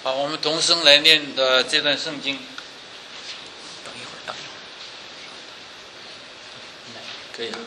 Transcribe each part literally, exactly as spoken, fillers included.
好，我们同声来念的这段圣经。 等一会儿，等一会儿， 可以。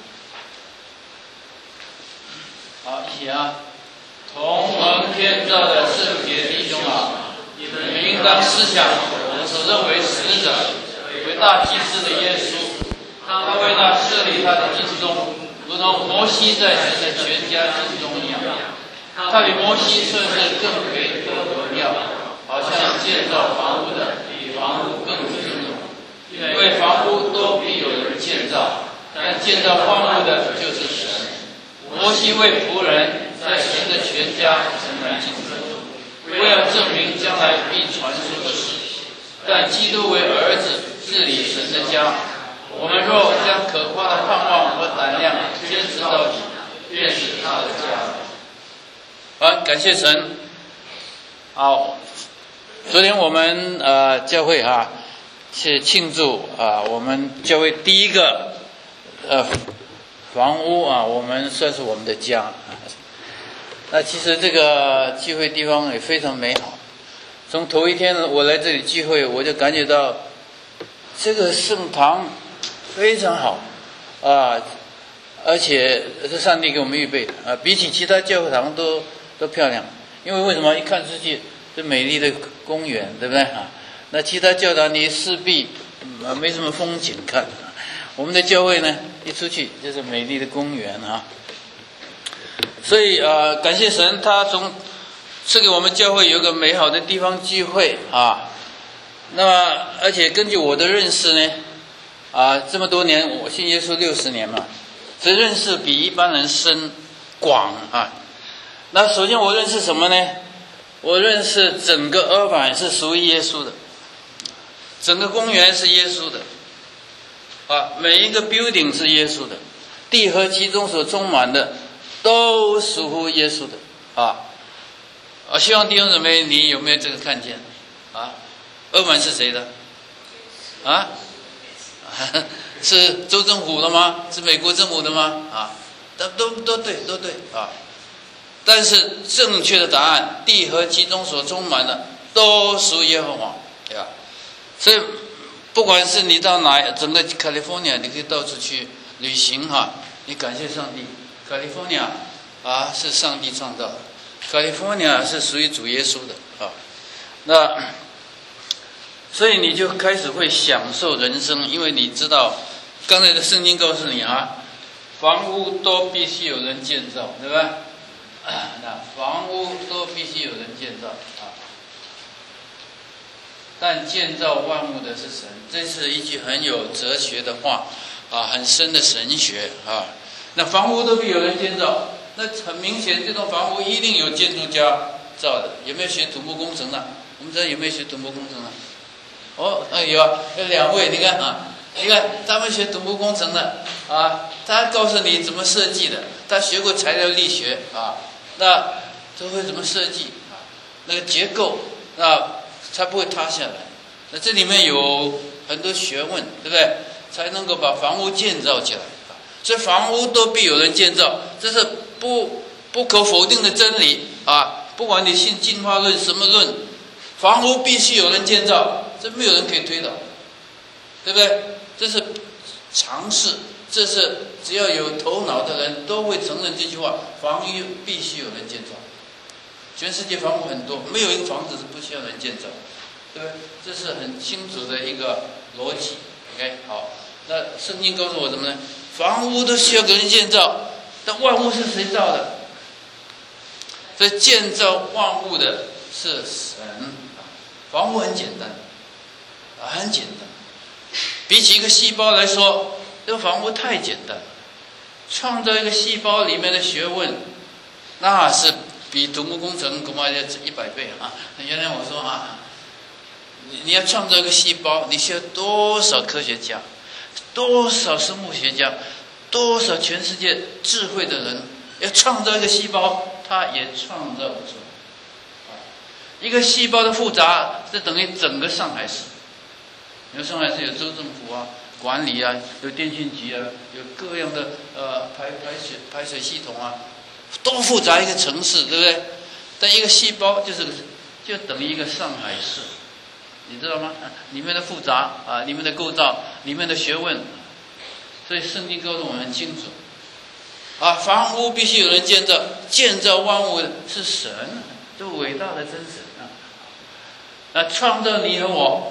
好，一起啊！同蒙天照的圣洁弟兄啊，你们应当思想我们所认为使者为大祭司的耶稣，他为那设立他的弟兄，如同摩西在神的全家之中一样。他比摩西算是更为多荣耀，好像建造房屋的比房屋更尊荣，因为房屋都必有人建造，但建造房屋的就是神。摩西为仆人在神的全家成了祭司，为了证明将来必传出的事。但基督为儿子治理神的家，我们若将可夸的盼望和胆量坚持到底，便是他的家。好，感谢神。好，昨天我们呃教会啊去庆祝啊我们教会第一个呃房屋啊，我们算是我们的家。那其实这个聚会地方也非常美好。从头一天我来这里聚会，我就感觉到这个圣堂非常好啊，而且是上帝给我们预备的啊，比起其他教堂都都漂亮。因为为什么？一看出去是美丽的公园，对不对啊？那其他教堂你势必啊没什么风景看。我们的教会呢，一出去就是美丽的公园啊。所以呃，感谢神，他从赐给我们教会有个美好的地方聚会啊。那么，而且根据我的认识呢，啊，这么多年我信耶稣六十年嘛，这认识比一般人深广啊。那首先我认识什么呢？我认识整个二版是属于耶稣的，整个公园是耶稣的。啊，每一个 building 是耶稣的，地和其中所充满的都属于耶稣的啊！我希望弟兄姊妹，你有没有这个看见？啊，二版是谁的？啊？是州政府的吗？是美国政府的吗？啊，都都都对，都对啊！但是正确的答案，地和其中所充满的都属于耶和华，对吧？所以。不管是你到哪，整个 California 你可以到处去旅行哈，你感谢上帝 ，California 啊是上帝创造的 ，California 是属于主耶稣的啊。那所以你就开始会享受人生，因为你知道刚才的圣经告诉你啊，房屋都必须有人建造，对吧？那房屋都必须有人建造啊。但建造万物的是神，这是一句很有哲学的话啊，很深的神学啊。那房屋都必有人建造，那很明显，这栋房屋一定有建筑家造的。有没有学土木工程的？我们知道有没有学土木工程的？哦，哎有啊，有两位，你看啊，你看他们学土木工程的啊，他告诉你怎么设计的，他学过材料力学啊，那都会怎么设计啊？那个结构啊。才不会塌下来。那这里面有很多学问，对不对？才能够把房屋建造起来。所以房屋都必有人建造，这是不不可否定的真理啊！不管你信进化论什么论，房屋必须有人建造，这没有人可以推倒，对不对？这是常识，这是只要有头脑的人都会承认这句话：房屋必须有人建造。全世界房屋很多，没有一个房子是不需要人建造，对不对？这是很清楚的一个逻辑。OK， 好，那圣经告诉我什么呢？房屋都需要给人建造，但万物是谁造的？所以建造万物的是神。房屋很简单，很简单。比起一个细胞来说，这个房屋太简单了。创造一个细胞里面的学问，那是。比土木工程恐怕要一百倍啊！原来我说啊，你你要创造一个细胞，你需要多少科学家，多少生物学家，多少全世界智慧的人，要创造一个细胞，他也创造不出来。一个细胞的复杂，这等于整个上海市。有上海市有州政府啊，管理啊，有电信局啊，有各样的呃排排水排水系统啊。多复杂一个城市，对不对？但一个细胞就是就等于一个上海市，你知道吗？里面的复杂啊，里面的构造，里面的学问，所以圣经告诉我们很清楚啊，房屋必须有人建造，建造万物的是神，这伟大的真神啊！啊，创造你和我。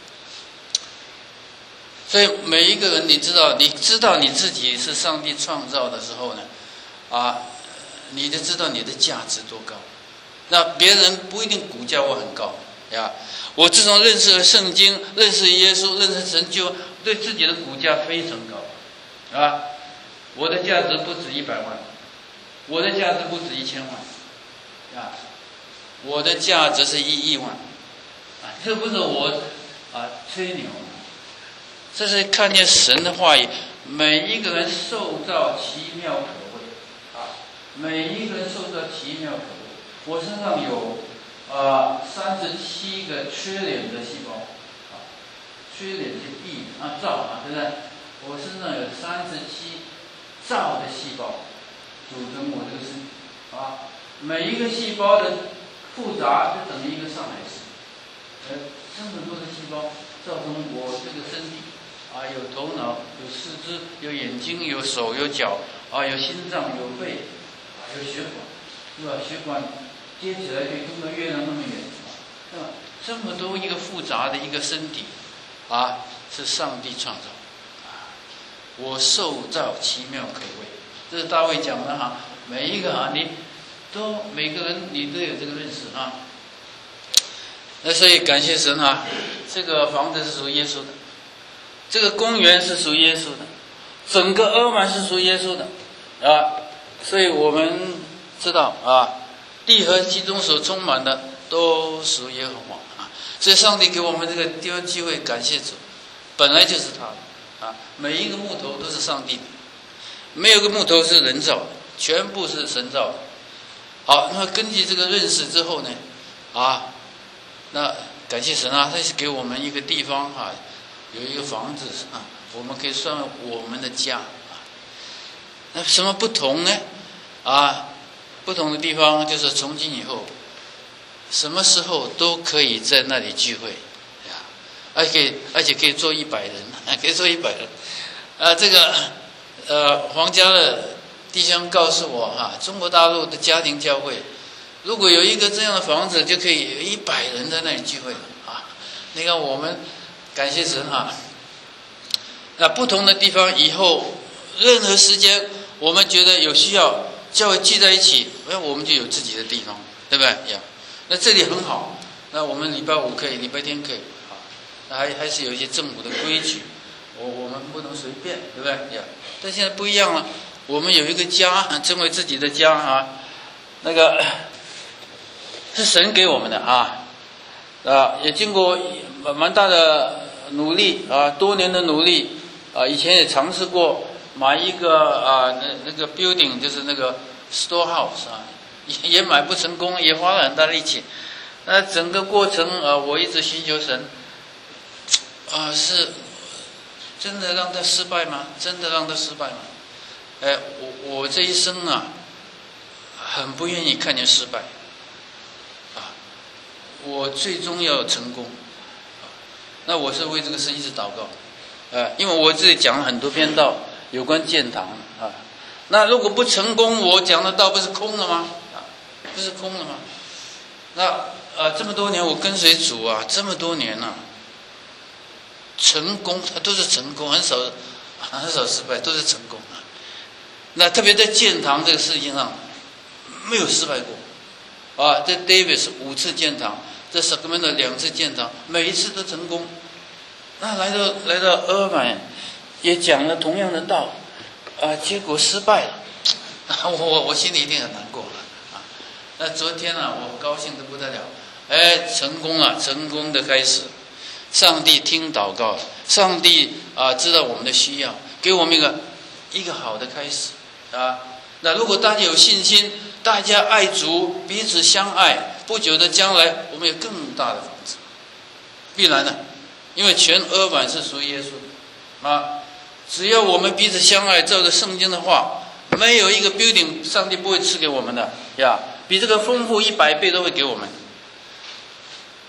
所以每一个人，你知道，你知道你自己是上帝创造的时候呢，啊，你就知道你的价值多高。那别人不一定估价我很高呀。我自从认识了圣经，认识耶稣，认识神，就对自己的估价非常高，啊，我的价值不止一百万，我的价值不止一千万，啊，我的价值是一亿万，啊，这不是我啊吹牛。这是看见神的话语，每一个人受造奇妙可畏啊！每一个人受造奇妙可畏。我身上有啊三十七个缺点的细胞啊，缺点是 E 啊兆啊，对不对？我身上有三十七兆的细胞组成我这个身体啊，每一个细胞的复杂就等于一个上海市，呃，这么多的细胞造成我这个身体。啊，有头脑，有四肢，有眼睛，有手，有脚，啊，有心脏，有肺，啊，有血管，是吧？血管接起来可以通到月亮那么远，是吧？这么多一个复杂的一个身体，啊，是上帝创造，啊，我受造奇妙可畏，这是大卫讲的哈。每一个啊，你都每个人你都有这个认识啊。那所以感谢神啊，这个房子是属于耶稣的。这个公园是属于耶稣的，整个阿曼是属于耶稣的，啊，所以我们知道啊，地和其中所充满的都属于耶和华啊。所以上帝给我们这个地方机会，感谢主，本来就是他的啊。每一个木头都是上帝的，没有个木头是人造的，全部是神造的。好，那么根据这个认识之后呢，啊，那感谢神啊，他是给我们一个地方啊。有一个房子啊，我们可以算我们的家啊。那什么不同呢？啊，不同的地方就是从今以后，什么时候都可以在那里聚会，呀，而且而且可以坐一百人，可以坐一百人。啊，这个呃，皇家的弟兄告诉我哈、啊，中国大陆的家庭教会，如果有一个这样的房子，就可以有一百人在那里聚会了啊。你看我们。感谢神哈、啊！那不同的地方以后，任何时间我们觉得有需要，教会聚在一起，那我们就有自己的地方，对不对呀？那这里很好，那我们礼拜五可以，礼拜天可以，好，那还还是有一些政府的规矩，我我们不能随便，对不对呀？但现在不一样了，我们有一个家，成为自己的家啊，那个是神给我们的啊，啊，也经过蛮大的。努力啊，多年的努力啊，以前也尝试过买一个啊，那那个 building 就是那个 storehouse 啊，也也买不成功，也花了很大力气。那整个过程啊，我一直寻求神，啊，是真的让他失败吗？真的让他失败吗？哎，我我这一生啊，很不愿意看见失败，啊，我最终要成功。那我是为这个事一直祷告，呃，因为我这里讲了很多篇道有关建堂啊。那如果不成功，我讲的道不是空了吗？啊，不是空了吗？那呃，这么多年我跟随主啊，这么多年了、啊，成功都是成功，很少很少失败，都是成功啊。那特别在建堂这个事情上，没有失败过啊。这 David 是五次建堂。这 Sacramento 两次建堂，每一次都成功。那来到来到阿曼，也讲了同样的道，啊，结果失败了，我我我心里一定很难过了啊。那昨天啊，我高兴得不得了，哎，成功了，成功的开始。上帝听祷告，上帝啊知道我们的需要，给我们一个一个好的开始啊。那如果大家有信心，大家爱主，彼此相爱。不久的将来，我们有更大的房子，必然的，因为全阿曼是属于耶稣的啊。只要我们彼此相爱，照着圣经的话，没有一个 building 上帝不会赐给我们的呀，比这个丰富一百倍都会给我们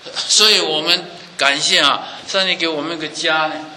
所以我们感谢啊，上帝给我们一个家呢。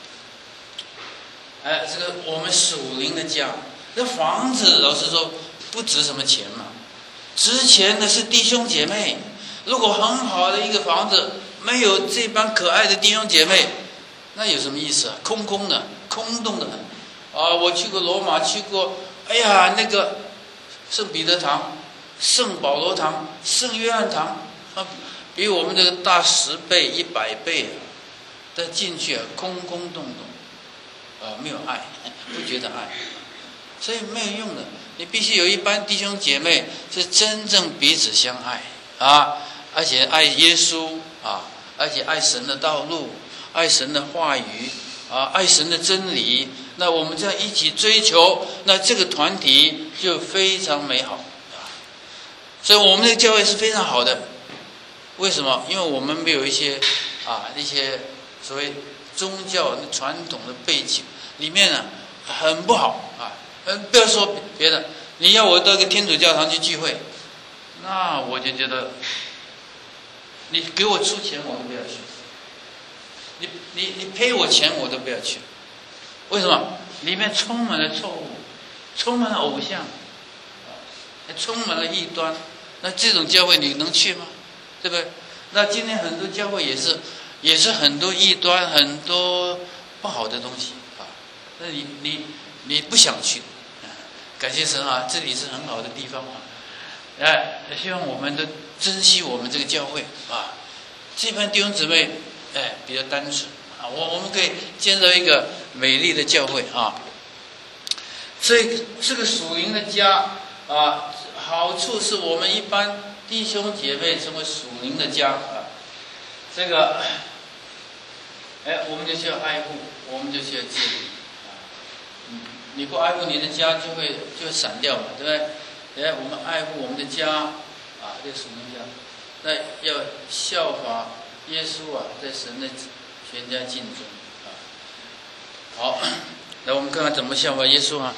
哎，这个我们属灵的家，这房子老实说不值什么钱嘛，值钱的是弟兄姐妹。如果很好的一个房子，没有这帮可爱的弟兄姐妹，那有什么意思啊？空空的，空洞的很。啊，我去过罗马，去过，哎呀，那个圣彼得堂、圣保罗堂、圣约翰堂，啊，比我们这个大十倍、一百倍啊！但进去啊，空空洞洞。啊，没有爱，不觉得爱，所以没有用的。你必须有一班弟兄姐妹是真正彼此相爱啊，而且爱耶稣啊，而且爱神的道路，爱神的话语啊，爱神的真理。那我们这样一起追求，那这个团体就非常美好啊。所以我们的教会是非常好的。为什么？因为我们没有一些啊一些所谓宗教传统的背景里面呢，很不好啊。嗯，不要说别的，你要我到一个天主教堂去聚会，那我就觉得，你给我出钱我都不要去，你你你赔我钱我都不要去。为什么？里面充满了错误，充满了偶像，还充满了异端。那这种教会你能去吗？对不对？那今天很多教会也是。也是很多异端，很多不好的东西啊。那你你你不想去，感谢神啊，这里是很好的地方啊。哎，希望我们都珍惜我们这个教会啊。这班弟兄姊妹，哎，比较单纯啊，我我们可以建造一个美丽的教会啊。所以这个属灵的家啊，好处是我们一般弟兄姐妹成为属灵的家啊。这个。哎，我们就需要爱护，我们就需要治理啊。嗯，你不爱护你的家，就会就会散掉嘛，对不对？哎，我们爱护我们的家啊，这个属灵家，那要效法耶稣啊，在神的全家尽忠啊。好，来我们看看怎么效法耶稣啊。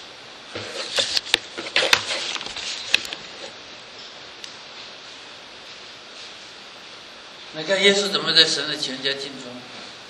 你看耶稣怎么在神的全家尽忠？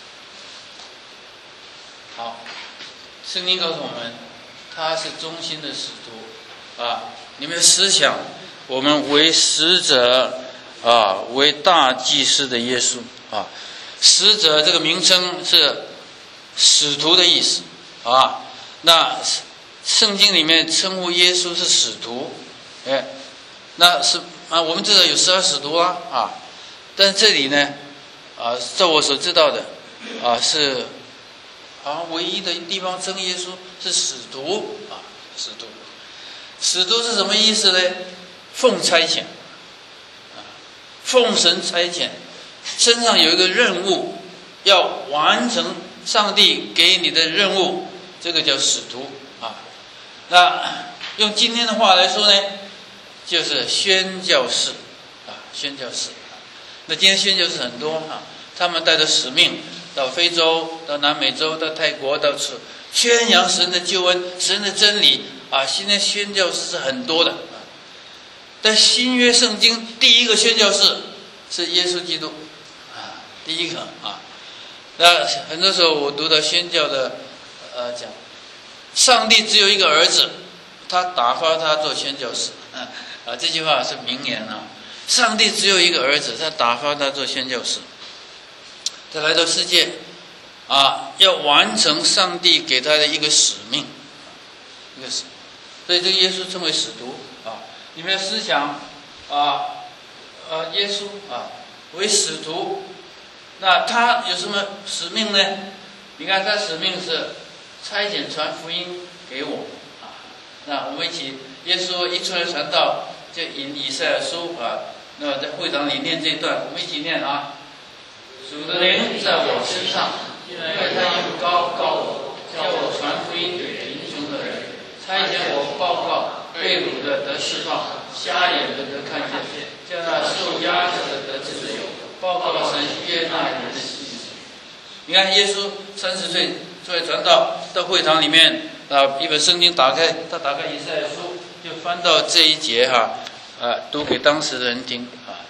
好，圣经告诉我们，他是忠心的使徒啊！你们思想，我们为使者啊，为大祭司的耶稣啊，使者这个名称是使徒的意思啊。那圣经里面称呼耶稣是使徒，哎，那是啊，我们知道有十二使徒啊啊，但这里呢啊，在我所知道的啊是。啊，唯一的地方称耶稣是使徒啊，使徒，使徒是什么意思呢？奉差遣，啊，奉神差遣，身上有一个任务，要完成上帝给你的任务，这个叫使徒啊。那用今天的话来说呢，就是宣教士啊，宣教士。那今天宣教士很多啊，他们带着使命。到非洲，到南美洲，到泰国，到处宣扬神的救恩、神的真理啊！现在宣教士是很多的啊。但新约圣经第一个宣教士是耶稣基督啊，第一个啊。那很多时候我读到宣教的呃讲，上帝只有一个儿子，他打发他做宣教士啊啊，这句话是名言啊。上帝只有一个儿子，他打发他做宣教士。他来到世界啊，要完成上帝给他的一个使命，一个使命。所以这个耶稣称为使徒啊。你们要思想啊，呃，耶稣啊为使徒，那他有什么使命呢？你看他使命是差遣传福音给我啊。那我们一起，耶稣一出来传道，就引以赛亚书啊，那么在会堂里念这一段，我们一起念啊。主的灵在我身上，因为他用膏膏我，叫我传福音给贫穷的人，差遣我报告被掳的得释放，瞎眼的得看见，叫那受压着的得自由，报告神悦纳人的心。你看耶稣三十岁出来传道，到会堂里面啊，一本圣经打开，他打开以赛亚书，就翻到这一节哈啊，读给当时的人听啊。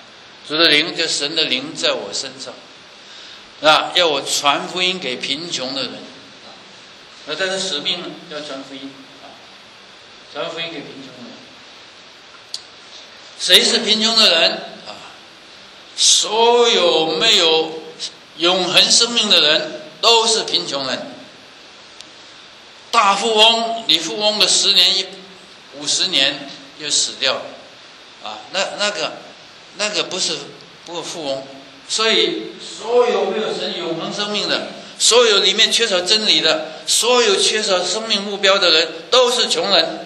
主的灵就神的灵在我身上，啊，要我传福音给贫穷的人，那但是使命呢，要传福音啊，传福音给贫穷的人。谁是贫穷的人啊？所有没有永恒生命的人都是贫穷人。大富翁，你富翁个十年一五十年就死掉了，啊，那那个那个不是不是富翁。所以所有没有神永恒生命的，所有里面缺少真理的，所有缺少生命目标的人都是穷人。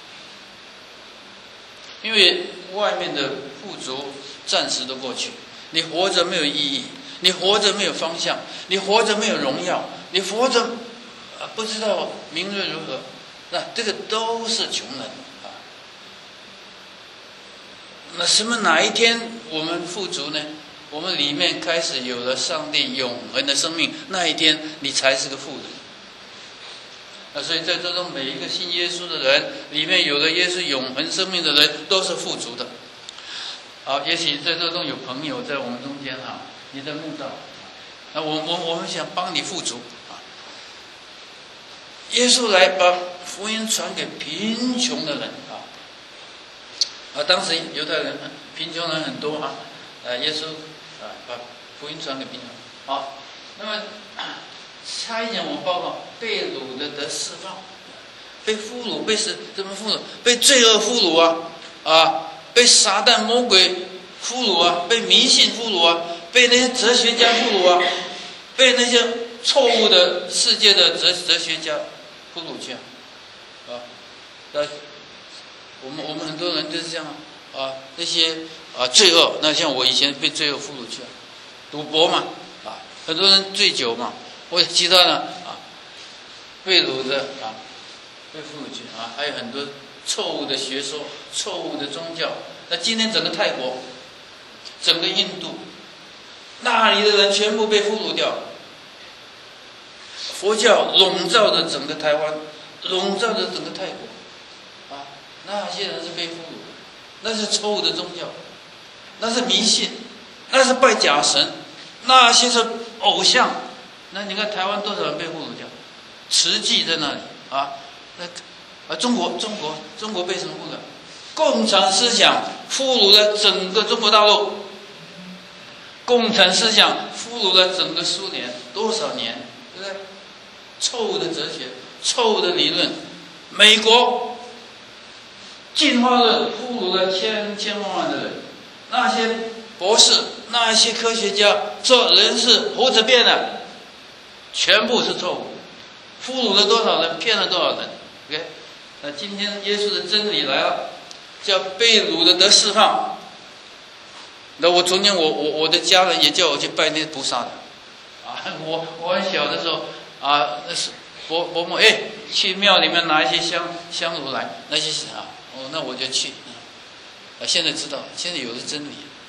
因为外面的富足暂时的过去，你活着没有意义，你活着没有方向，你活着没有荣耀，你活着不知道明日如何，那这个都是穷人啊。那什么哪一天我们富足呢？我们里面开始有了上帝永恒的生命，那一天你才是个富人。那所以在这中每一个信耶稣的人里面有了耶稣永恒生命的人都是富足的。好，也许在这中有朋友在我们中间啊，你在慕道，那我我我们想帮你富足啊。耶稣来把福音传给贫穷的人啊，啊，当时犹太人贫穷人很多啊，呃，耶稣啊把福音传给贫穷。好，那么下一讲我报告被掳的得释放，被俘虏被是怎么俘虏？被罪恶俘虏啊啊，被撒旦魔鬼俘虏啊，被迷信俘虏啊，被那些哲学家俘虏啊，被那些错误的世界的哲哲学家俘虏去啊啊！那我们我们很多人就是这样啊啊，那些啊罪恶，那像我以前被罪恶俘虏去啊，赌博嘛啊，很多人醉酒嘛。或者其他的啊，被掳的啊，被俘虏去啊，还有很多错误的学说、错误的宗教。那今天整个泰国、整个印度，那里的人全部被俘虏掉。佛教笼罩着整个台湾，笼罩着整个泰国，啊，那些人是被俘虏的，那是错误的宗教，那是迷信，那是拜假神，那些是偶像。那你看台湾多少人被俘虏掉？慈济在那里啊，那啊中国中国中国被什么俘虏？共产思想俘虏了整个中国大陆，共产思想俘虏了整个苏联多少年，对不对？错误的哲学，错误的理论，美国进化论俘虏了千千万万的人，那些博士，那些科学家说人是胡子变的。全部是错误，俘虏了多少人，骗了多少人 ？OK， 那今天耶稣的真理来了，叫被掳的得释放。那我昨天我我我的家人也叫我去拜那菩萨的，啊，我我很小的时候啊，那是伯伯母哎，去庙里面拿一些香香炉来，那些啊，哦，那我就去，啊，现在知道，现在有了真理。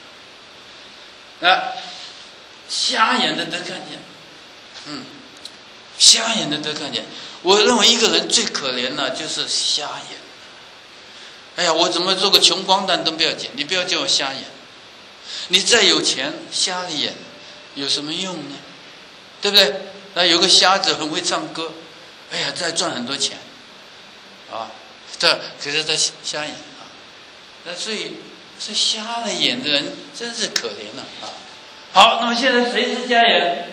那瞎眼的得看见，嗯。瞎眼的都看见，我认为一个人最可怜的就是瞎眼。哎呀，我怎么做个穷光蛋都不要紧，你不要叫我瞎眼。你再有钱，瞎了眼有什么用呢？对不对？那有个瞎子很会唱歌，哎呀，再赚很多钱，啊，这可是他瞎眼啊。那所以是瞎了眼的人真是可怜了啊。好，那么现在谁是瞎眼？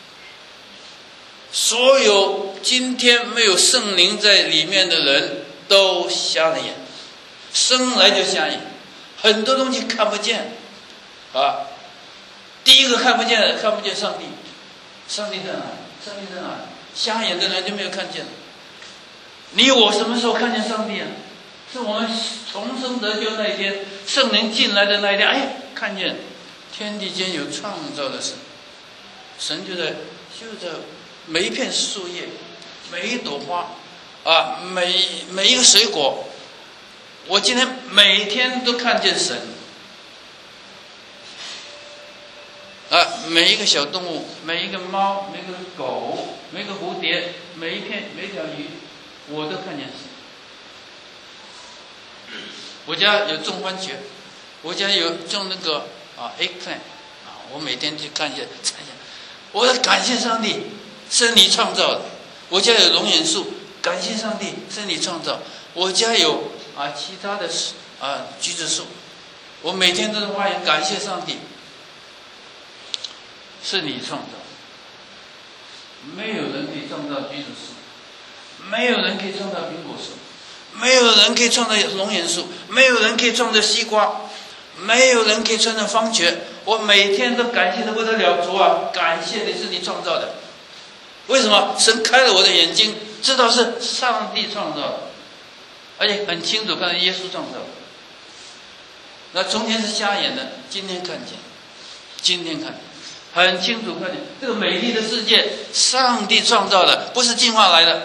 所有今天没有圣灵在里面的人都瞎了眼，生来就瞎眼，很多东西看不见啊。第一个看不见的，看不见上帝，上帝在哪？上帝在哪？瞎眼的人就没有看见。你我什么时候看见上帝啊？是我们重生得救那一天，圣灵进来的那一天，哎，看见天地间有创造的神，神就在就在。每一片树叶，每一朵花，啊，每每一个水果，我今天每天都看见神。啊，每一个小动物，每一个猫，每个狗，每个蝴蝶，每一片每一条鱼，我都看见神。我家有种番茄，我家有种那个啊 ，eggplant 啊，我每天去看一下，看一下，我要感谢上帝，是你创造的。我家有龙眼树，感谢上帝，是你创造。我家有啊其他的啊橘子树，我每天都在花园感谢上帝，是你创造。没有人可以创造橘子树，没有人可以创造苹果树，没有人可以创造龙眼树，没有人可以创造西瓜，没有人可以创造番茄。我每天都感谢得不得了，主啊，感谢你是你创造的。为什么？神开了我的眼睛，知道是上帝创造的，而且很清楚看到耶稣创造的。那从前是瞎眼的，今天看见，今天看见，很清楚看见这个美丽的世界，上帝创造的，不是进化来的。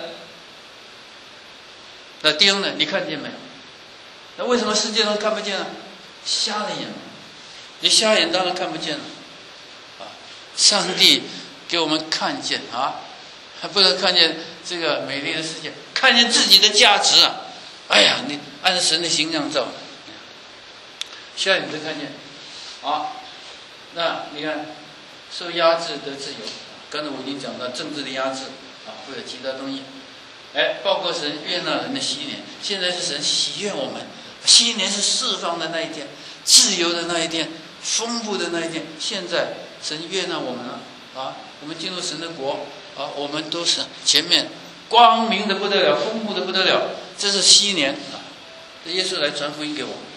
那弟兄呢？你看见没有？那为什么世界上看不见呢？瞎了眼，你瞎眼当然看不见了。啊，上帝给我们看见啊，还不能看见这个美丽的世界，看见自己的价值啊！哎呀，你按神的形象造，瞎眼就看见。好，那你看，受压制得自由。刚才我已经讲到政治的压制啊，或者其他东西。哎，包括神悦纳人的禧年，现在是神喜悦我们。禧年是释放的那一天，自由的那一天，丰富的那一天。现在神悦纳我们了啊！我们进入神的国啊，我们都是前面光明的不得了，丰富的不得了。这是禧年啊！这耶稣来传福音给我们。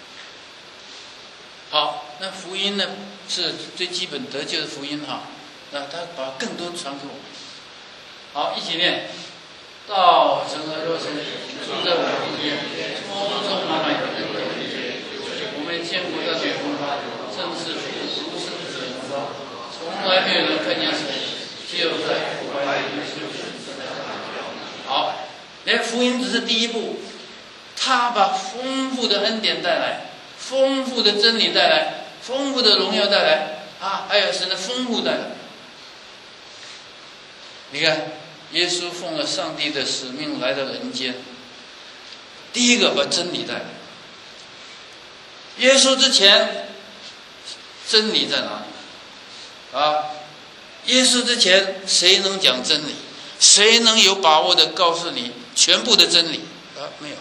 好，那福音呢是最基本得救的福音哈。那他把更多传给我们。好，一起念。道成了肉身，住在我们里面，充充满满有恩典。我们见过他的荣耀，正是独生子的荣耀，从来没有人看见神，只有在父怀里耶稣。好，那福音只是第一步，他把丰富的恩典带来，丰富的真理带来，丰富的荣耀带来啊，还有神的丰富带来。你看。耶稣奉了上帝的使命来到人间，第一个把真理带来。耶稣之前，真理在哪里？啊，耶稣之前谁能讲真理？谁能有把握的告诉你全部的真理？啊，没有。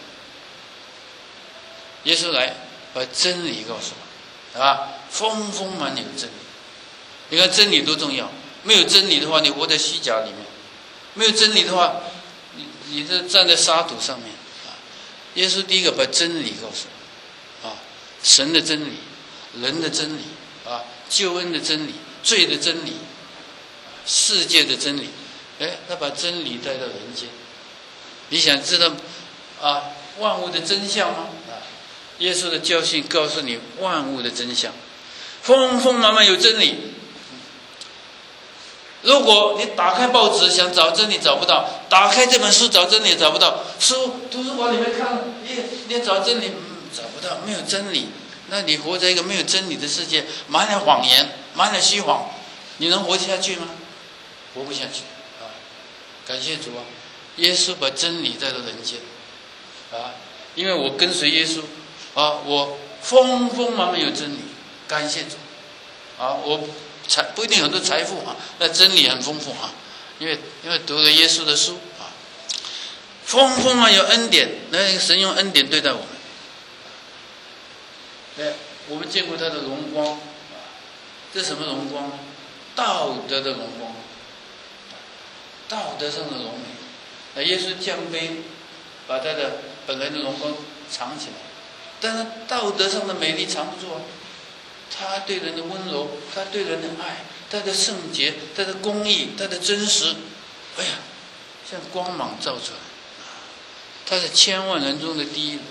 耶稣来把真理告诉我，啊，丰丰满有真理。你看真理多重要，没有真理的话，你活在虚假里面。没有真理的话，你你这站在沙土上面啊！耶稣第一个把真理告诉我啊，神的真理、人的真理啊，救恩的真理、罪的真理、世界的真理，哎，他把真理带到人间。你想知道啊万物的真相吗？啊，耶稣的教训告诉你万物的真相，丰丰满满有真理。如果你打开报纸想找真理找不到，打开这本书找真理也找不到，书图书馆里面看也也找真理、嗯、找不到，没有真理，那你活在一个没有真理的世界，满了谎言，满了虚谎，你能活下去吗？活不下去啊！感谢主啊，耶稣把真理带到人间啊，因为我跟随耶稣啊，我丰丰满满有真理，感谢主啊，我。财不一定很多财富啊，那真理很丰富啊，因为因为读了耶稣的书啊，丰丰满有恩典，那神用恩典对待我们，对，我们见过他的荣光啊，这是什么荣光？道德的荣光，道德上的荣美。那耶稣降卑，把他的本来的荣光藏起来，但是道德上的美丽藏不住啊。他对人的温柔，他对人的爱，他的圣洁，他的公义，他的真实，哎呀，像光芒照出来，他是千万人中的第一。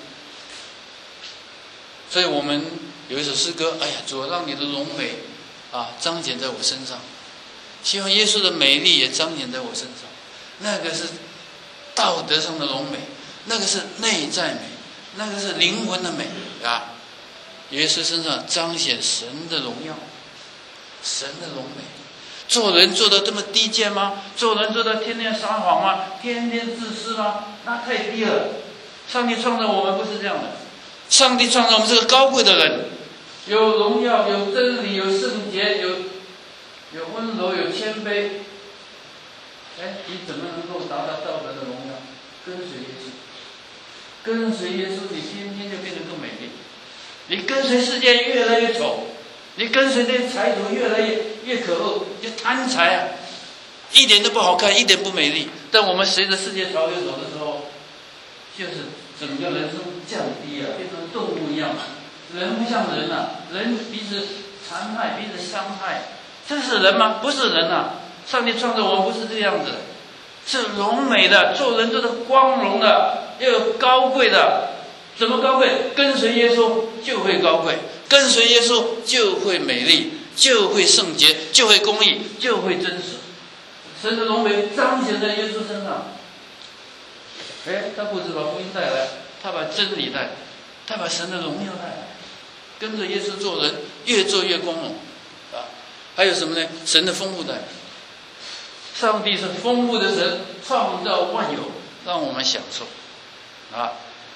所以我们有一首诗歌，哎呀，主让你的荣美啊彰显在我身上，希望耶稣的美丽也彰显在我身上。那个是道德上的荣美，那个是内在美，那个是灵魂的美啊。耶稣身上彰显神的荣耀，神的荣美。做人做得这么低贱吗？做人做到天天撒谎吗？天天自私吗？那太低了。上帝创造我们不是这样的，上帝创造我们是个高贵的人， 有荣耀，有真理，有圣洁，有有温柔，有谦卑。哎，你怎么能够达到道德的荣耀？跟随耶稣，跟随耶稣，你天天就变得更美丽。你跟随世界越来越丑，你跟随这些财主越来越越可恶，就贪财啊，一点都不好看，一点不美丽。但我们随着世界潮流走的时候，就是整个人生降低啊，变成动物一样，人不像人啊，人彼此残害，彼此伤害，这是人吗？不是人啊！上帝创造我们不是这个样子，是荣美的，做人都是光荣的，又有高贵的。怎么高贵？跟随耶稣就会高贵，跟随耶稣就会美丽，就会圣洁，就会公义，就会真实。神的荣美彰显在耶稣身上。哎，他不止把福音带来，他把真理带来，他把神的荣耀带来。跟着耶稣做人，越做越光荣啊！还有什么呢？神的丰富带来。上帝是丰富的神，创造万有，让我们享受啊！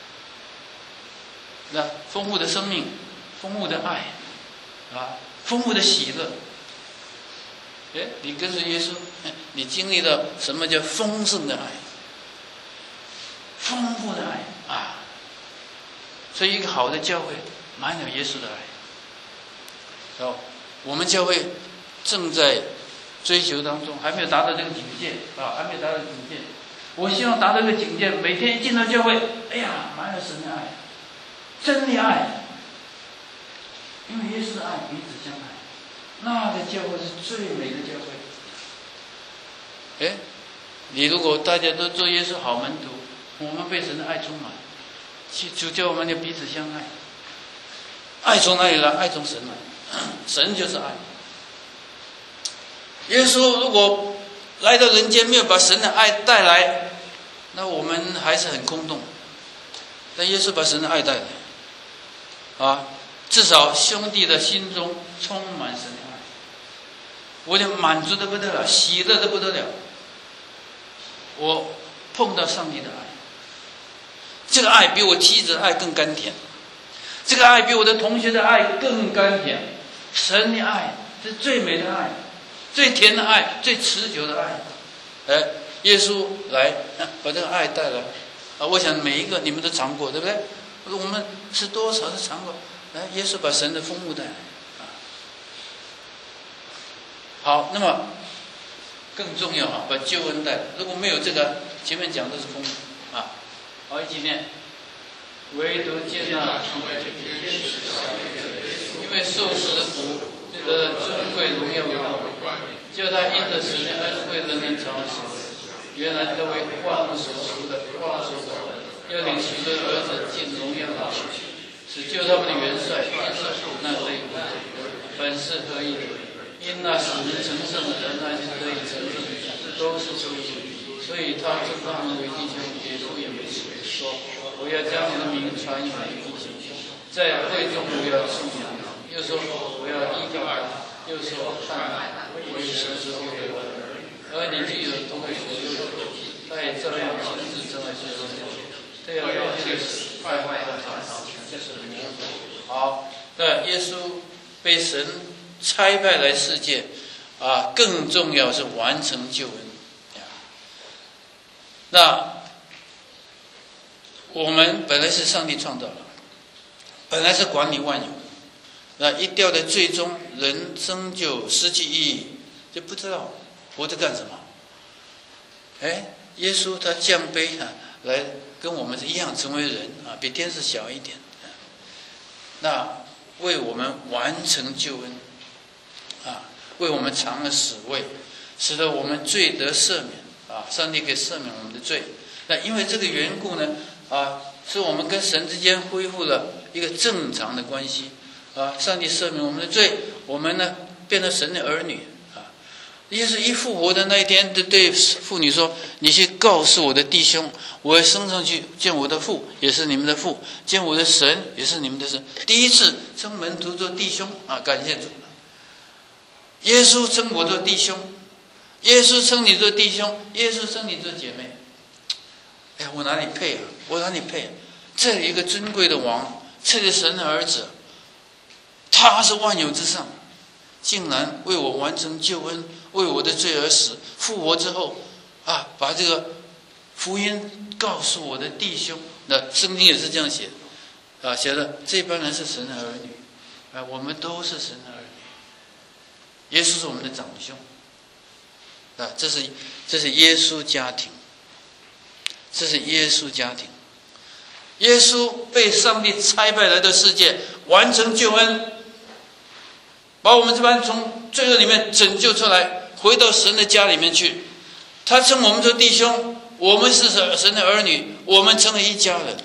那丰富的生命，丰富的爱，啊，丰富的喜乐。哎，你跟随耶稣，你经历到什么叫丰盛的爱，丰富的爱啊！所以一个好的教会满有耶稣的爱。好，我们教会正在追求当中，还没有达到这个境界啊，还没有达到境界。我希望达到这个境界，每天一进到教会，哎呀，满有神的爱。真的爱，因为耶稣的爱彼此相爱，那个教会是最美的教会。哎，你如果大家都做耶稣好门徒，我们被神的爱充满，主叫我们要彼此相爱。爱从哪里来？爱从神来，神就是爱。耶稣如果来到人间没有把神的爱带来，那我们还是很空洞。但耶稣把神的爱带来。啊，至少兄弟的心中充满神的爱，我就满足的不得了，喜乐的不得了。我碰到上帝的爱，这个爱比我妻子的爱更甘甜，这个爱比我的同学的爱更甘甜。神的爱是最美的爱，最甜的爱，最持久的爱。哎，耶稣来把这个爱带来啊！我想每一个你们都尝过，对不对？我们是多少是尝过？来，耶稣把神的丰富带来啊！好，那么更重要啊，把救恩带来。如果没有这个，前面讲的是空啊。好，一起念：唯独接纳成为天使小子的耶稣，因为受死苦得尊贵荣耀荣冠，叫他因着神的恩惠人人常死。原来他为万物所赎的，万物所守的。要领许多儿子进荣耀的去，使救他们的元帅因着那类本是合意的，因那使人成圣的人，那就可以成圣，都是出于。所以他称他们为弟兄，也说也没说我要将你的名传于弟兄，在会中我要颂扬，又说我要依靠他，又说看为神之后的人，而你既有同为所有的，他也照样亲自成为所有的。这样让这个败坏的长老这是很好。那耶稣被神差派来世界啊，更重要是完成救恩。那我们本来是上帝创造的，本来是管理万有，那一掉在最终，人生就失去意义，就不知道活着干什么。哎，耶稣他降卑啊，来跟我们是一样成为人啊，比天使小一点，那为我们完成救恩啊，为我们尝了死味，使得我们罪得赦免啊，上帝可以赦免我们的罪。那因为这个缘故呢啊，是我们跟神之间恢复了一个正常的关系啊，上帝赦免我们的罪，我们呢变成神的儿女。耶稣一复活的那一天，就对妇女说：“你去告诉我的弟兄，我要升上去见我的父，也是你们的父；见我的神，也是你们的神。”第一次称门徒做弟兄啊，感谢主。耶稣称我做弟兄，耶稣称你做弟兄，耶稣称你做姐妹。哎呀，我哪里配啊？我哪里配啊？这里一个尊贵的王，这里神的儿子，他他是万有之上，竟然为我完成救恩，为我的罪而死，复活之后啊，把这个福音告诉我的弟兄。那圣经也是这样写的啊，写的这帮人是神的儿女啊，我们都是神的儿女。耶稣是我们的长兄啊，这是这是耶稣家庭，这是耶稣家庭。耶稣被上帝差派来到世界，完成救恩，把我们这班从罪恶里面拯救出来，回到神的家里面去。他称我们做弟兄，我们是神的儿女，我们成为一家人。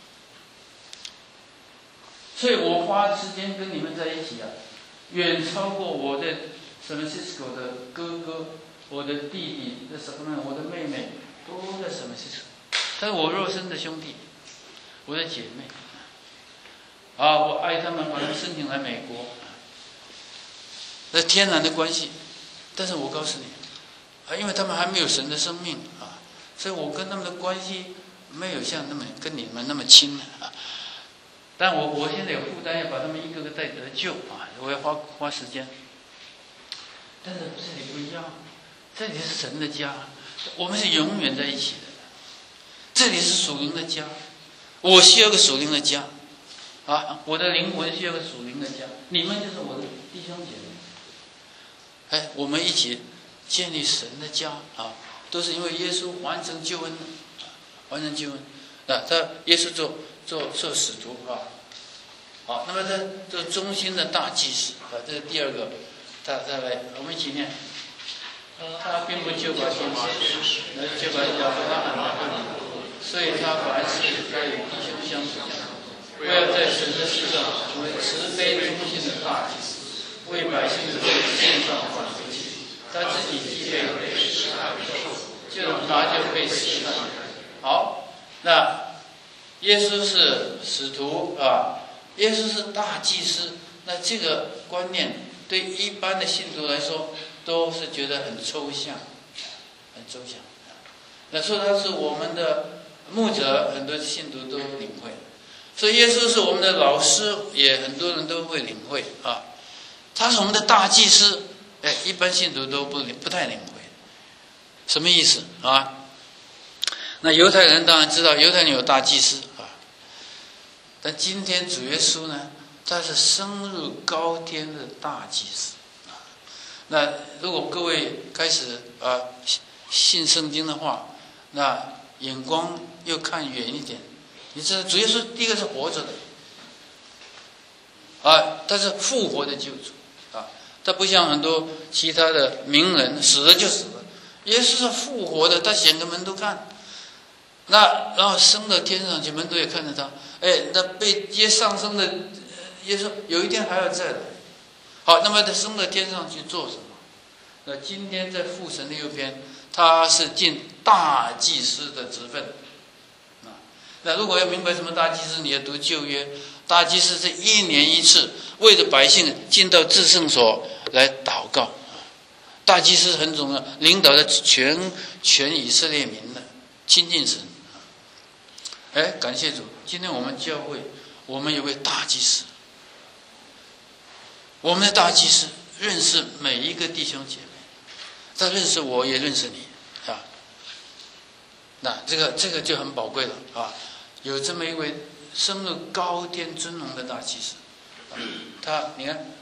所以我花时间跟你们在一起啊，远超过我的San Francisco的哥哥、我的弟弟、我的妹妹都在San Francisco，他是我肉身的兄弟，我的姐妹啊，我爱他们，把他们申请来美国，那天然的关系。但是我告诉你啊，因为他们还没有神的生命啊，所以我跟他们的关系没有像那么跟你们那么亲啊。但我我现在有负担，要把他们一个个带得救啊，我要花花时间。但是这里不一样，这里是神的家，我们是永远在一起的。这里是属灵的家，我需要个属灵的家啊，我的灵魂需要个属灵的家，你们就是我的弟兄姐妹。哎，我们一起建立神的家啊，都是因为耶稣完成救恩，完成救恩啊，他耶稣做做做使徒啊，好，那么他这中心的大祭司啊，这是第二个。他再来，我们一起念。他并不就把先知，而就把亚伯拉罕的儿女，所以他凡事要与弟兄相处，不要在神的事上成为慈悲忠心的大祭司，为百姓的罪献上反悔祭。他自己既被试探，就拿就被试探。好，那耶稣是使徒啊，耶稣是大祭司，那这个观念。对一般的信徒来说，都是觉得很抽象，很抽象。那说他是我们的牧者，很多信徒都领会。所以耶稣是我们的老师，也很多人都会领会啊。他是我们的大祭司，哎，一般信徒都不不太领会，什么意思啊？那犹太人当然知道，犹太人有大祭司啊。但今天主耶稣呢？他是升入高天的大祭司啊。那如果各位开始啊信圣经的话，那眼光又看远一点，你知道主耶稣第一个是活着的啊，他是复活的救主啊，他不像很多其他的名人死了就死了，耶稣是复活的，他显给门徒看。那然后升到天上去，门徒也看着他，哎，那被接上升的。耶稣有一天还要再来，好，那么他升到天上去做什么？那今天在父神的右边，他是尽大祭司的职分啊。那如果要明白什么大祭司，你要读旧约，大祭司是一年一次，为着百姓进到至圣所来祷告。大祭司很重要，领导了全全以色列民的亲近神。哎，感谢主，今天我们教会我们有位大祭司。我们的大祭司认识每一个弟兄姐妹，他认识我也认识你啊。那这个这个就很宝贵了啊！有这么一位升入高天尊荣的大祭司，啊、他你看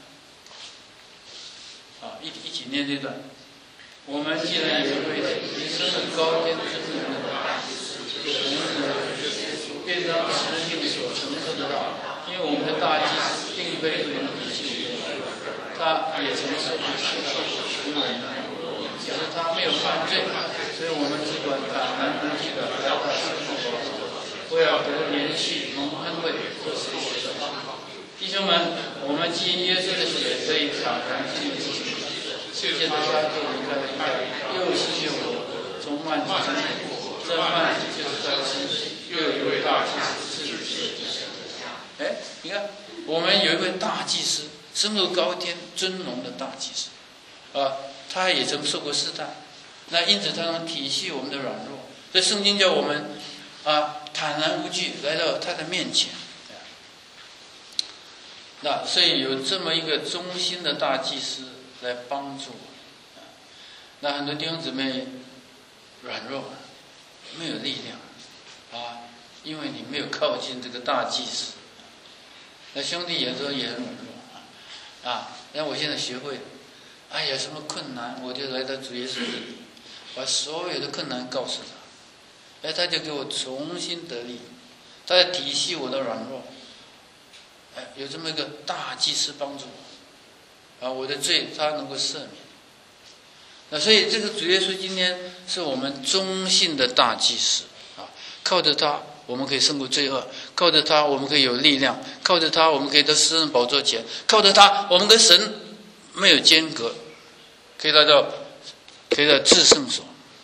啊，一一起念这段。我们既然有一位升入高天尊荣的大祭司，便当持定所承受的道，因为我们的大祭司并非人的祭司。他也曾受过试探，因为只是他没有犯罪，所以我们只管坦然无惧的来到神的面前，为了得连续蒙恩惠和神的话。弟兄们，我们既因耶稣的血可以坦然进入神，现在他就离开了一代，又是又活，从幔子进来，这幔子就是在神又有一位大祭司是神。哎，你看，我们有一位大祭司。升入高天尊荣的大祭司啊，他也曾受过试探，那因此他能体恤我们的软弱，所以圣经叫我们啊坦然无惧来到他的面前。 那所以有这么一个忠心的大祭司来帮助我。那很多弟兄姊妹软弱，没有力量啊，因为你没有靠近这个大祭司。那兄弟有时候也很软弱啊，但我现在学会了，哎，有什么困难我就来到主耶稣这里，把所有的困难告诉他，哎，他就给我重新得力，他要体恤我的软弱，哎，有这么一个大祭司帮助我，啊，我的罪他能够赦免。那所以这个主耶稣今天是我们忠信的大祭司啊，靠着他我们可以胜过罪恶，靠着他我们可以有力量，靠着他我们可以到施恩宝座前，靠着他我们跟神没有间隔，可以来到可以到至圣所。